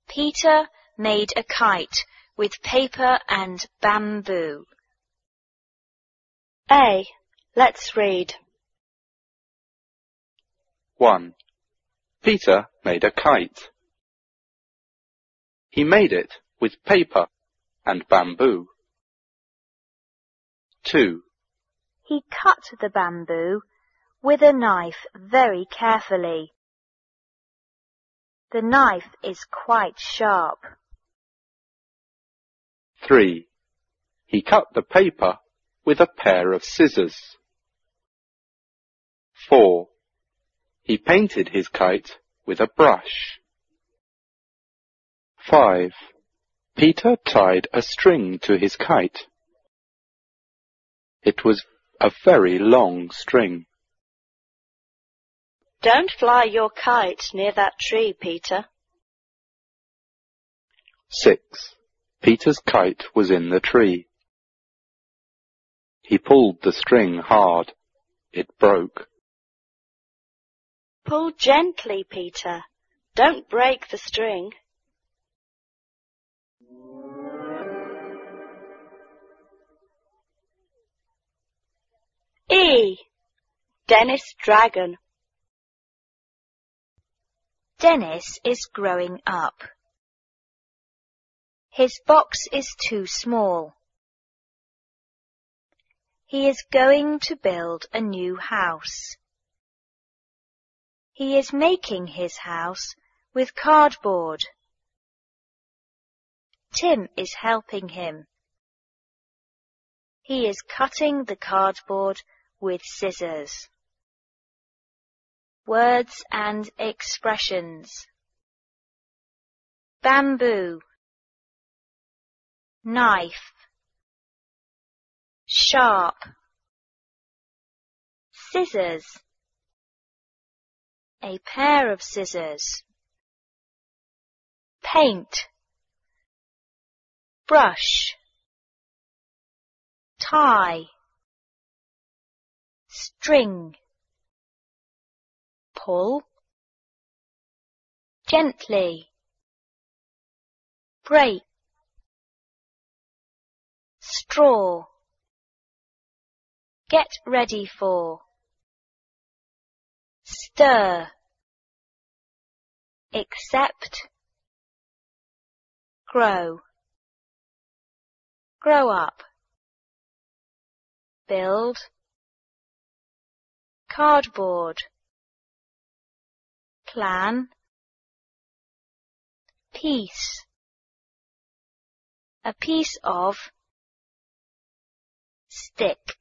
Peter made a kite with paper and bamboo. A. Let's read. 1. Peter made a kite. He made it with paper and bamboo. 2. He cut the bamboo with a knife very carefully. The knife is quite sharp. 3. He cut the paper with a pair of scissors. 4. He painted his kite with a brush. 5. Peter tied a string to his kite. It was a very long string. Don't fly your kite near that tree, Peter. 6. Peter's kite was in the tree. He pulled the string hard. It broke. Pull gently, Peter. Don't break the string. E. Dennis Dragon. Dennis is growing up. His box is too small. He is going to build a new house. He is making his house with cardboard. Tim is helping him. He is cutting the cardboard with scissors. Words and expressions. Bamboo, knife, sharp, scissors, a pair of scissors, paint, brush, tie, string, pull, gently, break, straw, get ready for, stir, accept, grow, grow up, build, cardboard, plan, piece, a piece of, stick.